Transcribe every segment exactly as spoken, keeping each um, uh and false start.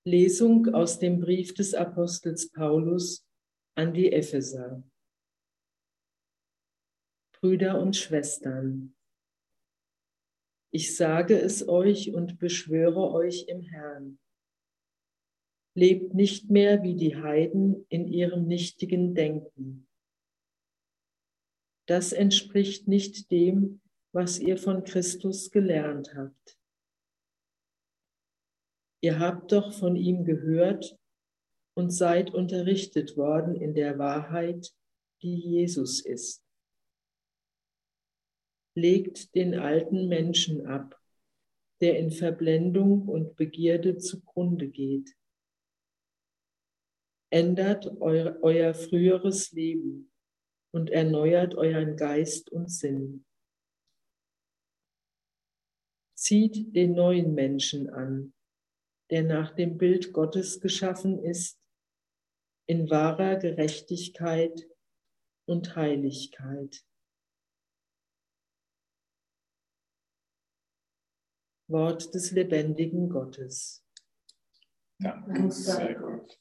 Lesung aus dem Brief des Apostels Paulus an die Epheser. Brüder und Schwestern, ich sage es euch und beschwöre euch im Herrn. Lebt nicht mehr wie die Heiden in ihrem nichtigen Denken. Das entspricht nicht dem, was ihr von Christus gelernt habt. Ihr habt doch von ihm gehört und seid unterrichtet worden in der Wahrheit, die Jesus ist. Legt den alten Menschen ab, der in Verblendung und Begierde zugrunde geht. Ändert euer, euer früheres Leben und erneuert euren Geist und Sinn. Zieht den neuen Menschen an, der nach dem Bild Gottes geschaffen ist, in wahrer Gerechtigkeit und Heiligkeit. Wort des lebendigen Gottes. Dank sei Gott.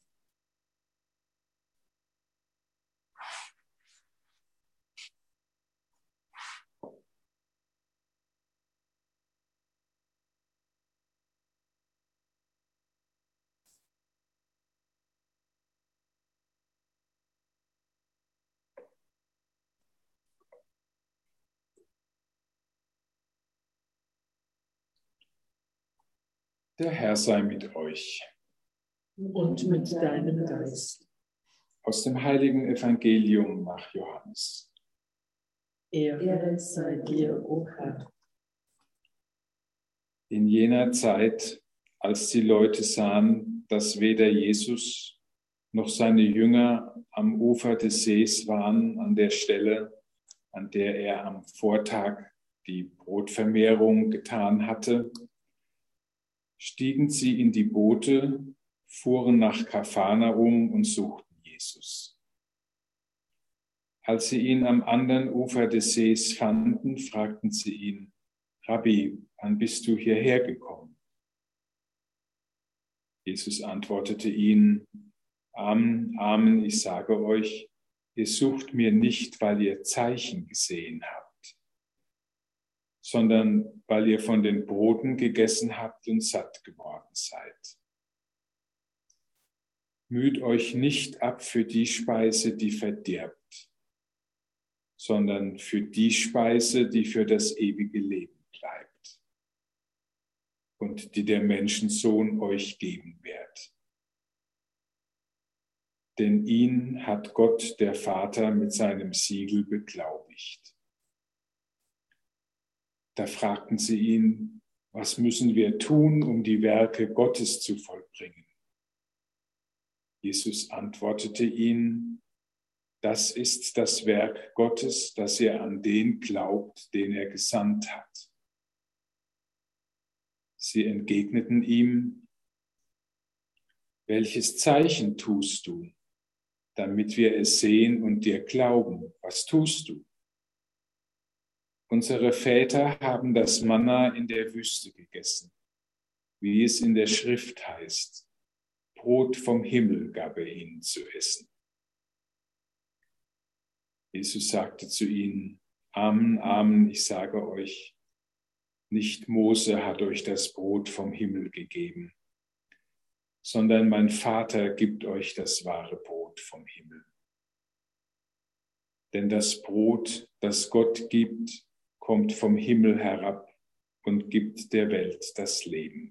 Der Herr sei mit euch. Und mit deinem Geist. Aus dem heiligen Evangelium nach Johannes. Ehre sei dir, o Herr. In jener Zeit, als die Leute sahen, dass weder Jesus noch seine Jünger am Ufer des Sees waren, an der Stelle, an der er am Vortag die Brotvermehrung getan hatte, stiegen sie in die Boote, fuhren nach Kapharnaum und suchten Jesus. Als sie ihn am anderen Ufer des Sees fanden, fragten sie ihn: Rabbi, wann bist du hierher gekommen? Jesus antwortete ihnen: Amen, Amen, ich sage euch, ihr sucht mir nicht, weil ihr Zeichen gesehen habt, sondern weil ihr von den Broten gegessen habt und satt geworden seid. Müht euch nicht ab für die Speise, die verdirbt, sondern für die Speise, die für das ewige Leben bleibt und die der Menschensohn euch geben wird. Denn ihn hat Gott, der Vater, mit seinem Siegel beglaubigt. Da fragten sie ihn: Was müssen wir tun, um die Werke Gottes zu vollbringen? Jesus antwortete ihnen: Das ist das Werk Gottes, dass ihr an den glaubt, den er gesandt hat. Sie entgegneten ihm: Welches Zeichen tust du, damit wir es sehen und dir glauben? Was tust du? Unsere Väter haben das Manna in der Wüste gegessen, wie es in der Schrift heißt: Brot vom Himmel gab er ihnen zu essen. Jesus sagte zu ihnen: Amen, Amen, ich sage euch, nicht Mose hat euch das Brot vom Himmel gegeben, sondern mein Vater gibt euch das wahre Brot vom Himmel. Denn das Brot, das Gott gibt, kommt vom Himmel herab und gibt der Welt das Leben.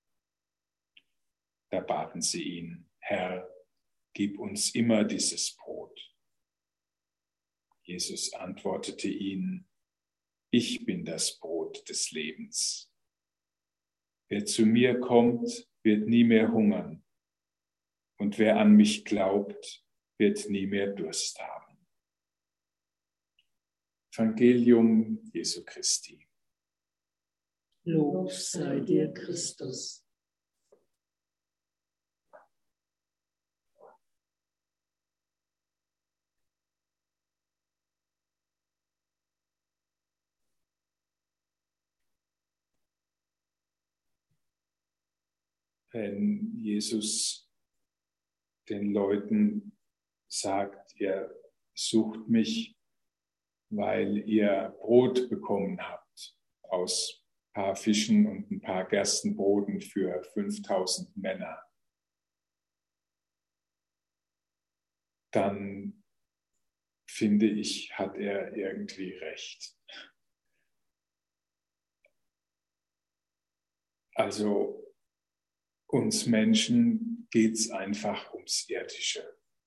Da baten sie ihn: Herr, gib uns immer dieses Brot. Jesus antwortete ihnen: Ich bin das Brot des Lebens. Wer zu mir kommt, wird nie mehr hungern, und wer an mich glaubt, wird nie mehr Durst haben. Evangelium Jesu Christi. Lob sei dir, Christus. wenn Jesus den Leuten sagt, ihr sucht mich, weil ihr Brot bekommen habt aus ein paar Fischen und ein paar Gerstenbroten für fünftausend Männer, dann finde ich, hat er irgendwie recht. Also uns Menschen geht es einfach ums Irdische.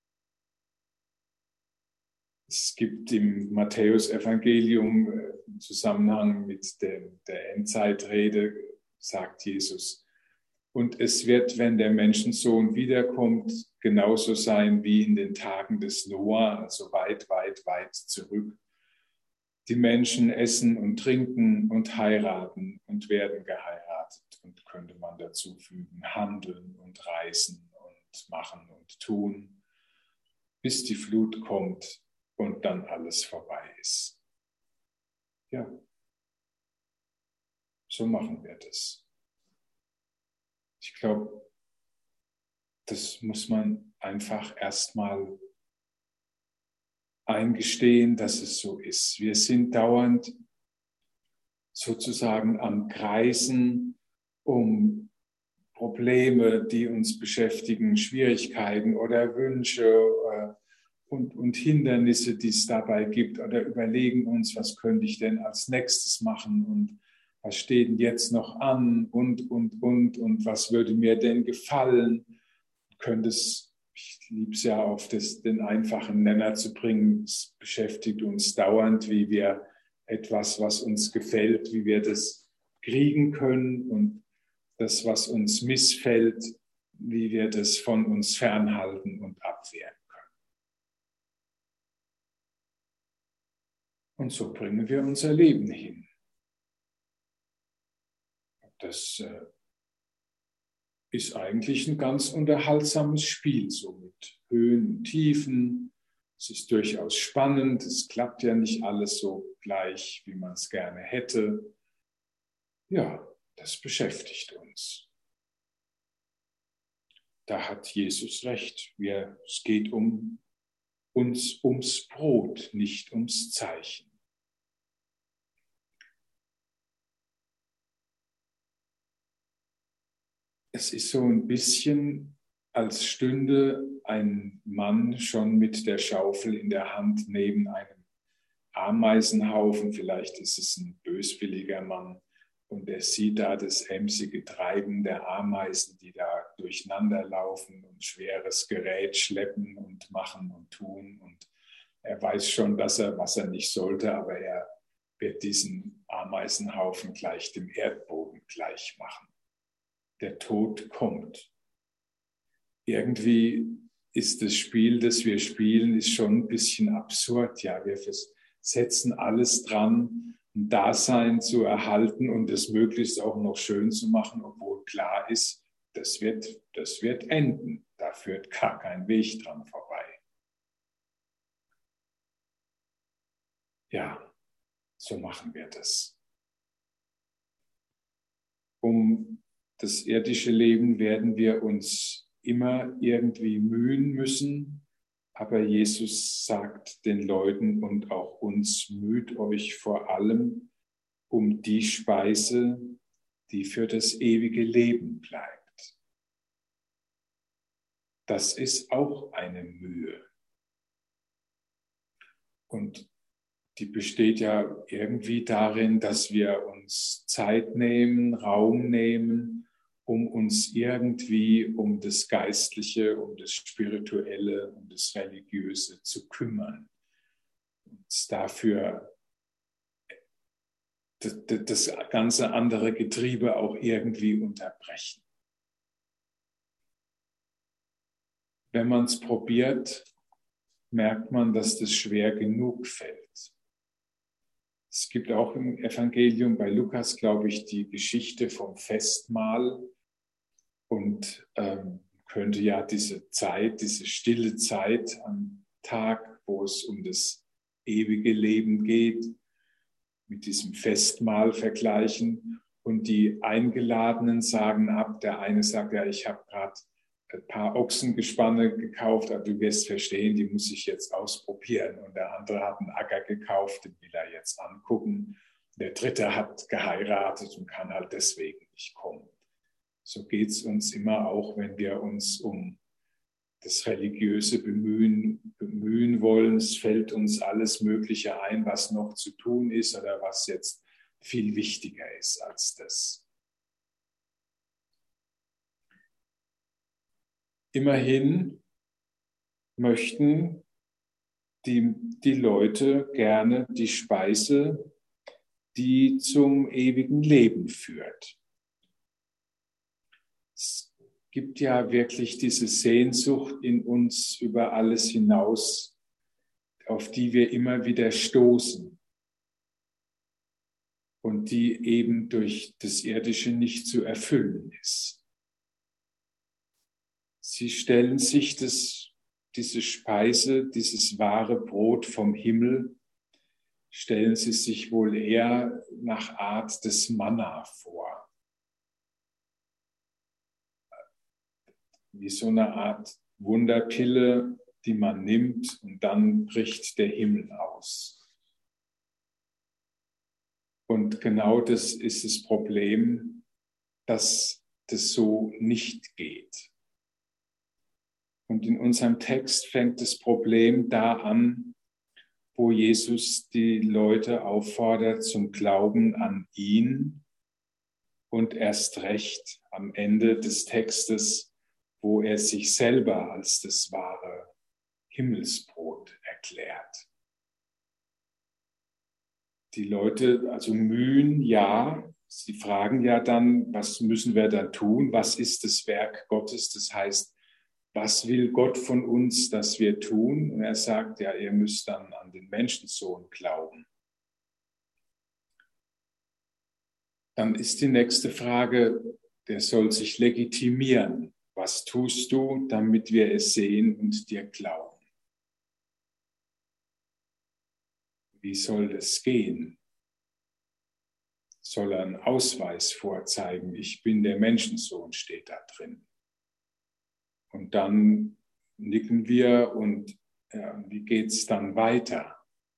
Es gibt im Matthäus-Evangelium im Zusammenhang mit dem, der Endzeitrede, sagt Jesus, und es wird, wenn der Menschensohn wiederkommt, genauso sein wie in den Tagen des Noah, also weit, weit, weit zurück. Die Menschen essen und trinken und heiraten und werden geheiratet und könnte man dazu fügen, handeln und reisen und machen und tun, bis die Flut kommt und dann alles vorbei ist. Ja, so machen wir das. Ich glaube, das muss man einfach erstmal eingestehen, dass es so ist. Wir sind dauernd sozusagen am Kreisen um Probleme, die uns beschäftigen, Schwierigkeiten oder Wünsche äh, und, und Hindernisse, die es dabei gibt, oder überlegen uns, was könnte ich denn als nächstes machen und was steht denn jetzt noch an und, und, und, und was würde mir denn gefallen? Könnte es, ich liebe es ja, auf das, den einfachen Nenner zu bringen, es beschäftigt uns dauernd, wie wir etwas, was uns gefällt, wie wir das kriegen können und das, was uns missfällt, wie wir das von uns fernhalten und abwehren können. Und so bringen wir unser Leben hin. Das äh, ist eigentlich ein ganz unterhaltsames Spiel, so mit Höhen und Tiefen. Es ist durchaus spannend, es klappt ja nicht alles so gleich, wie man es gerne hätte. Ja, das beschäftigt uns. Da hat Jesus recht. Wir, es geht um uns ums Brot, nicht ums Zeichen. Es ist so ein bisschen, als stünde ein Mann schon mit der Schaufel in der Hand neben einem Ameisenhaufen. Vielleicht ist es ein böswilliger Mann. Und er sieht da das emsige Treiben der Ameisen, die da durcheinander laufen und schweres Gerät schleppen und machen und tun. Und er weiß schon, dass er, was er nicht sollte, aber er wird diesen Ameisenhaufen gleich dem Erdboden gleich machen. Der Tod kommt. Irgendwie ist das Spiel, das wir spielen, ist schon ein bisschen absurd. Ja, wir setzen alles dran, ein Dasein zu erhalten und es möglichst auch noch schön zu machen, obwohl klar ist, das wird, das wird enden. Da führt gar kein Weg dran vorbei. Ja, so machen wir das. Um das irdische Leben werden wir uns immer irgendwie mühen müssen, aber Jesus sagt den Leuten und auch uns, müht euch vor allem um die Speise, die für das ewige Leben bleibt. Das ist auch eine Mühe. Und die besteht ja irgendwie darin, dass wir uns Zeit nehmen, Raum nehmen, um uns irgendwie um das Geistliche, um das Spirituelle, um das Religiöse zu kümmern. Uns dafür das, das ganze andere Getriebe auch irgendwie unterbrechen. Wenn man es probiert, merkt man, dass das schwer genug fällt. Es gibt auch im Evangelium bei Lukas, glaube ich, die Geschichte vom Festmahl und ähm, könnte ja diese Zeit, diese stille Zeit am Tag, wo es um das ewige Leben geht, mit diesem Festmahl vergleichen. und die Eingeladenen sagen ab. Der eine sagt, ja, ich habe gerade ein paar Ochsengespanne gekauft, aber du wirst verstehen, die muss ich jetzt ausprobieren. Und der andere hat einen Acker gekauft, den will er jetzt angucken. Der dritte hat geheiratet und kann halt deswegen nicht kommen. So geht es uns immer auch, wenn wir uns um das Religiöse bemühen, bemühen wollen. Es fällt uns alles Mögliche ein, was noch zu tun ist oder was jetzt viel wichtiger ist als das. Immerhin möchten die, die Leute gerne die Speise, die zum ewigen Leben führt. Es gibt ja wirklich diese Sehnsucht in uns über alles hinaus, auf die wir immer wieder stoßen und die eben durch das Irdische nicht zu erfüllen ist. Sie stellen sich das, diese Speise, dieses wahre Brot vom Himmel, stellen sie sich wohl eher nach Art des Manna vor. Wie so eine Art Wunderpille, die man nimmt und dann bricht der Himmel aus. Und genau das ist das Problem, dass das so nicht geht. Und in unserem Text fängt das Problem da an, wo Jesus die Leute auffordert zum Glauben an ihn und erst recht am Ende des Textes, wo er sich selber als das wahre Himmelsbrot erklärt. Die Leute also mühen, ja, sie fragen ja dann, was müssen wir dann tun? Was ist das Werk Gottes? Das heißt, was will Gott von uns, dass wir tun? Und er sagt, ja, ihr müsst dann an den Menschensohn glauben. Dann ist die nächste Frage, der soll sich legitimieren. Was tust du, damit wir es sehen und dir glauben? Wie soll das gehen? Soll er einen Ausweis vorzeigen? Ich bin der Menschensohn, steht da drin. Und dann nicken wir und ja, wie geht es dann weiter?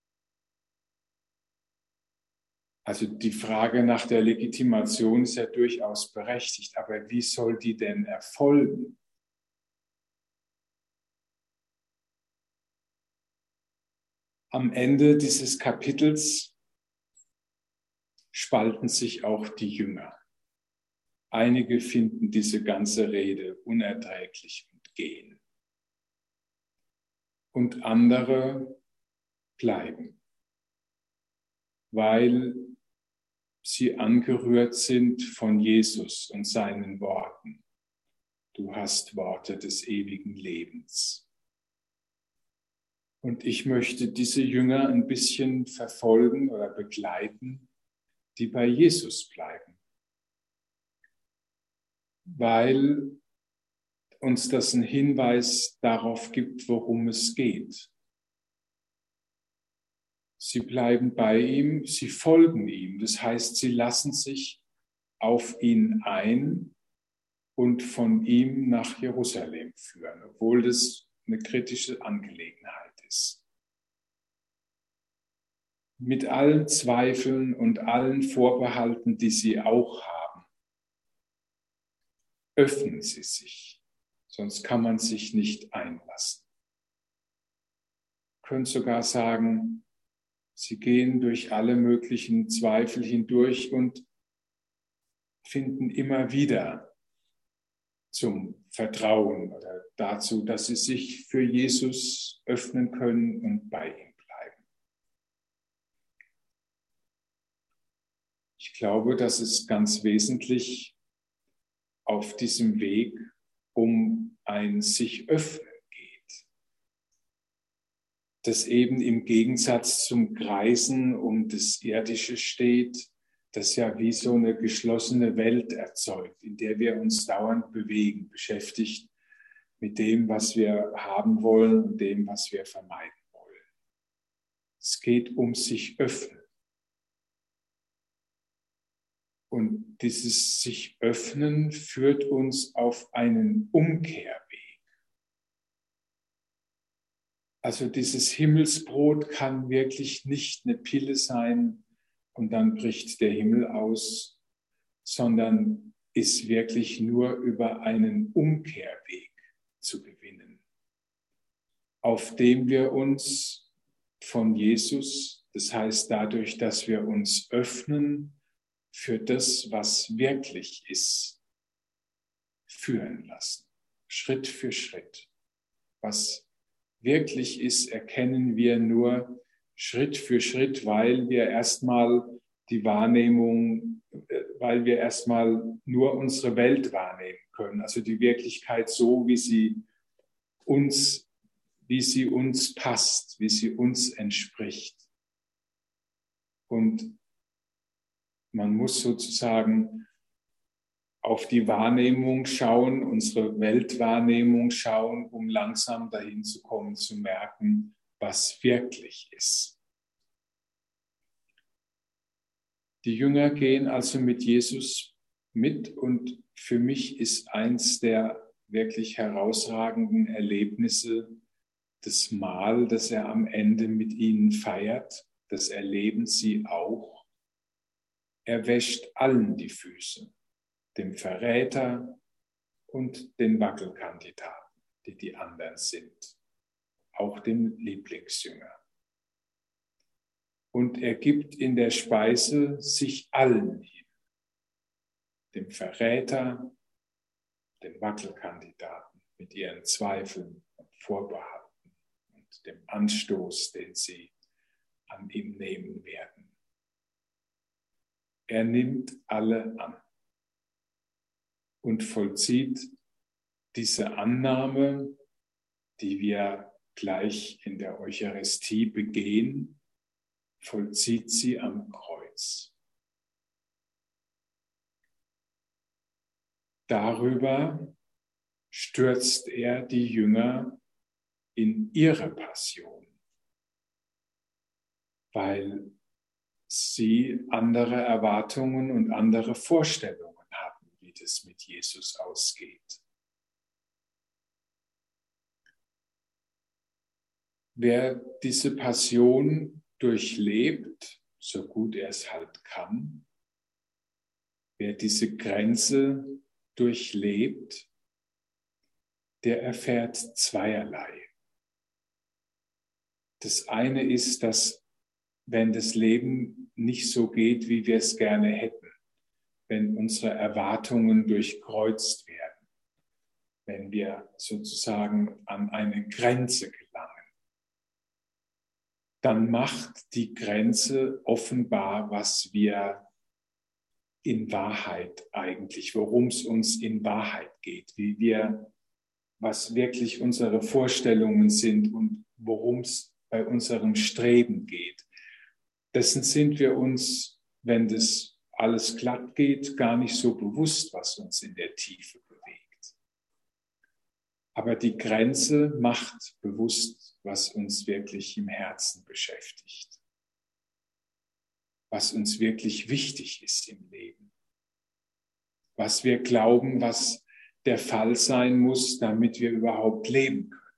Also die Frage nach der Legitimation ist ja durchaus berechtigt, aber wie soll die denn erfolgen? Am Ende dieses Kapitels spalten sich auch die Jünger. Einige finden diese ganze Rede unerträglich und gehen. Und andere bleiben, weil sie angerührt sind von Jesus und seinen Worten. Du hast Worte des ewigen Lebens. Und ich möchte diese Jünger ein bisschen verfolgen oder begleiten, die bei Jesus bleiben. Weil uns das einen Hinweis darauf gibt, worum es geht. Sie bleiben bei ihm, sie folgen ihm. Das heißt, sie lassen sich auf ihn ein und von ihm nach Jerusalem führen, obwohl das eine kritische Angelegenheit ist. Mit allen Zweifeln und allen Vorbehalten, die sie auch haben, öffnen sie sich, sonst kann man sich nicht einlassen. Können sogar sagen, sie gehen durch alle möglichen Zweifel hindurch und finden immer wieder zum Vertrauen oder dazu, dass sie sich für Jesus öffnen können und bei ihm bleiben. Ich glaube, dass es ganz wesentlich auf diesem Weg um ein sich öffnen geht, das eben im Gegensatz zum Kreisen um das Irdische steht, das ja wie so eine geschlossene Welt erzeugt, in der wir uns dauernd bewegen, beschäftigt mit dem, was wir haben wollen und dem, was wir vermeiden wollen. Es geht um sich öffnen. Und dieses sich öffnen führt uns auf einen Umkehrweg. Also dieses Himmelsbrot kann wirklich nicht eine Pille sein und dann bricht der Himmel aus, sondern ist wirklich nur über einen Umkehrweg zu gewinnen, auf dem wir uns von Jesus, das heißt dadurch, dass wir uns öffnen für das, was wirklich ist, führen lassen, Schritt für Schritt. Was wirklich ist, erkennen wir nur Schritt für Schritt, weil wir erstmal die Wahrnehmung, weil wir erstmal nur unsere Welt wahrnehmen können, also die Wirklichkeit so, wie sie uns, wie sie uns passt, wie sie uns entspricht. Und man muss sozusagen auf die Wahrnehmung schauen, unsere Weltwahrnehmung schauen, um langsam dahin zu kommen, zu merken, was wirklich ist. Die Jünger gehen also mit Jesus mit und für mich ist eins der wirklich herausragenden Erlebnisse das Mahl, das er am Ende mit ihnen feiert. Das erleben sie auch. Er wäscht allen die Füße, dem Verräter und den Wackelkandidaten, die die anderen sind, auch dem Lieblingsjünger. Und er gibt in der Speise sich allen hin, dem Verräter, dem Wackelkandidaten mit ihren Zweifeln und Vorbehalten und dem Anstoß, den sie an ihm nehmen werden. Er nimmt alle an und vollzieht diese Annahme, die wir gleich in der Eucharistie begehen, vollzieht sie am Kreuz. Darüber stürzt er die Jünger in ihre Passion, weil sie andere Erwartungen und andere Vorstellungen hatten, wie das mit Jesus ausgeht. Wer diese Passion durchlebt, so gut er es halt kann, wer diese Grenze durchlebt, der erfährt zweierlei. Das eine ist, dass wenn das Leben nicht so geht, wie wir es gerne hätten, wenn unsere Erwartungen durchkreuzt werden, wenn wir sozusagen an eine Grenze gelangen, dann macht die Grenze offenbar, was wir in Wahrheit eigentlich, worum es uns in Wahrheit geht, wie wir, was wirklich unsere Vorstellungen sind und worum es bei unserem Streben geht. Dessen sind wir uns, wenn das alles glatt geht, gar nicht so bewusst, was uns in der Tiefe bewegt. Aber die Grenze macht bewusst, was uns wirklich im Herzen beschäftigt, was uns wirklich wichtig ist im Leben, was wir glauben, was der Fall sein muss, damit wir überhaupt leben können.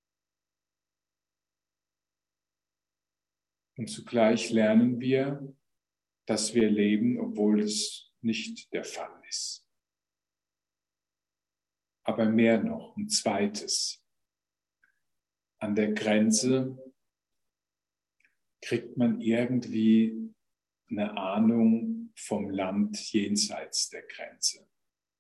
Und zugleich lernen wir, dass wir leben, obwohl es nicht der Fall ist. Aber mehr noch, ein zweites. An der Grenze kriegt man irgendwie eine Ahnung vom Land jenseits der Grenze.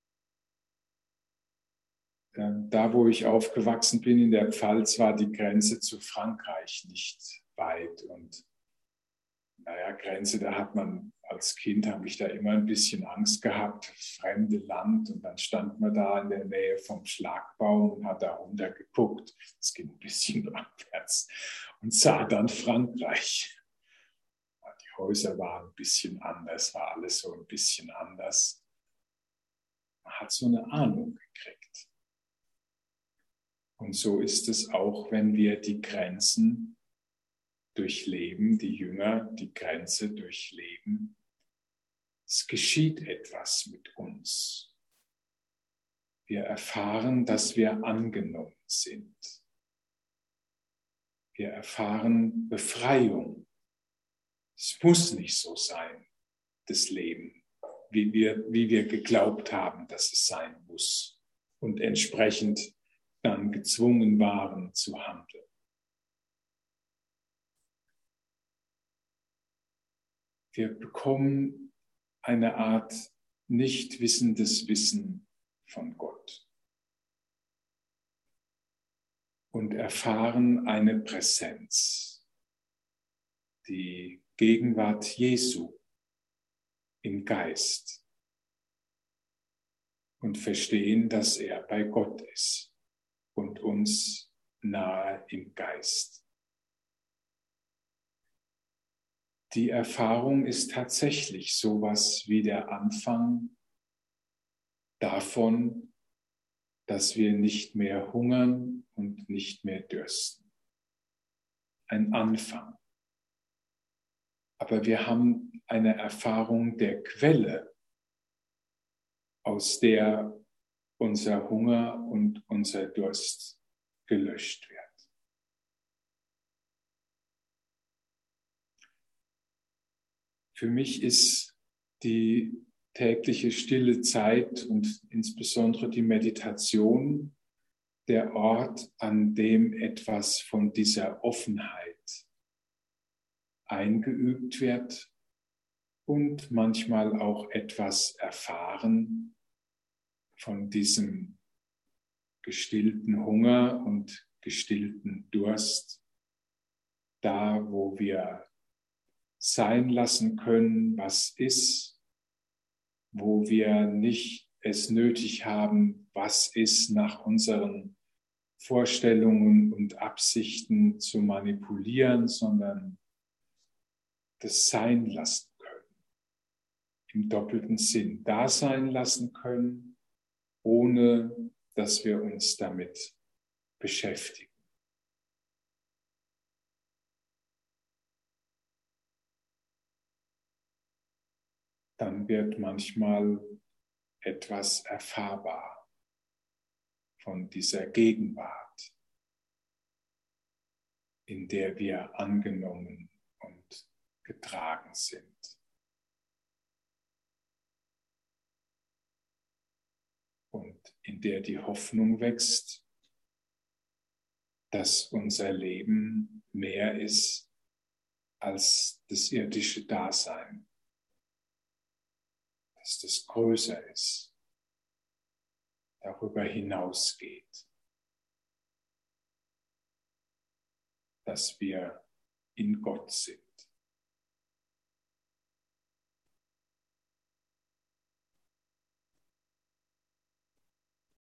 Da, wo ich aufgewachsen bin, in der Pfalz, war die Grenze zu Frankreich nicht weit. Und naja, Grenze, da hat man als Kind, habe ich da immer ein bisschen Angst gehabt, das fremde Land. Und dann stand man da in der Nähe vom Schlagbaum und hat da runter geguckt. Es ging ein bisschen abwärts und sah dann Frankreich. Die Häuser waren ein bisschen anders, war alles so ein bisschen anders. Man hat so eine Ahnung gekriegt. Und so ist es auch, wenn wir die Grenzen durchleben, die Jünger die Grenze durchleben. Es geschieht etwas mit uns. Wir erfahren, dass wir angenommen sind. Wir erfahren Befreiung. Es muss nicht so sein, das Leben, wie wir, wie wir geglaubt haben, dass es sein muss und entsprechend dann gezwungen waren zu handeln. Wir bekommen eine Art nicht wissendes Wissen von Gott und erfahren eine Präsenz, die Gegenwart Jesu im Geist und verstehen, dass er bei Gott ist und uns nahe im Geist. Die Erfahrung ist tatsächlich sowas wie der Anfang davon, dass wir nicht mehr hungern und nicht mehr dürsten. Ein Anfang. Aber wir haben eine Erfahrung der Quelle, aus der unser Hunger und unser Durst gelöscht wird. Für mich ist die tägliche stille Zeit und insbesondere die Meditation der Ort, an dem etwas von dieser Offenheit eingeübt wird und manchmal auch etwas erfahren von diesem gestillten Hunger und gestillten Durst, da wo wir sein lassen können, was ist, wo wir nicht es nötig haben, was ist, nach unseren Vorstellungen und Absichten zu manipulieren, sondern das sein lassen können. Im doppelten Sinn, da sein lassen können, ohne dass wir uns damit beschäftigen. Dann wird manchmal etwas erfahrbar von dieser Gegenwart, in der wir angenommen und getragen sind. Und in der die Hoffnung wächst, dass unser Leben mehr ist als das irdische Dasein. Dass das größer ist, darüber hinausgeht, dass wir in Gott sind.